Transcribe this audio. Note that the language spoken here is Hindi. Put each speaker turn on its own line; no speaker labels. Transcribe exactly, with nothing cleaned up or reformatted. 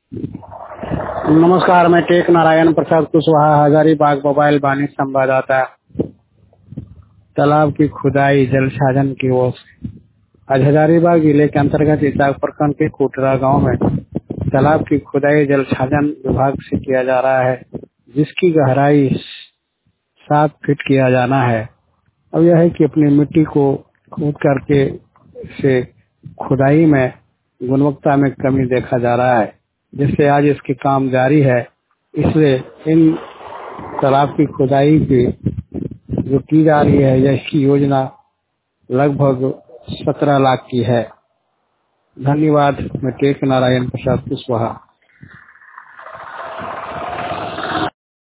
नमस्कार, मैं टेक नारायण प्रसाद कुशवाहा, हजारीबाग मोबाइल वाणी संवाददाता। तालाब की खुदाई जल साधन की ओर से आज हजारीबाग जिले के अंतर्गत इचाक प्रखंड के कोटरा गांव में तालाब की खुदाई जल साधन विभाग से किया जा रहा है, जिसकी गहराई सात फीट किया जाना है। अब यह है कि अपनी मिट्टी को खोद करके से खुदाई में गुणवत्ता में कमी देखा जा रहा है, जिससे आज इसकी काम जारी है। इसलिए इन तालाब की खुदाई की जो की जा रही है, यह इसकी योजना लगभग सत्रह लाख की है। धन्यवाद। मैं टेक नारायण प्रसाद कुशवाहा।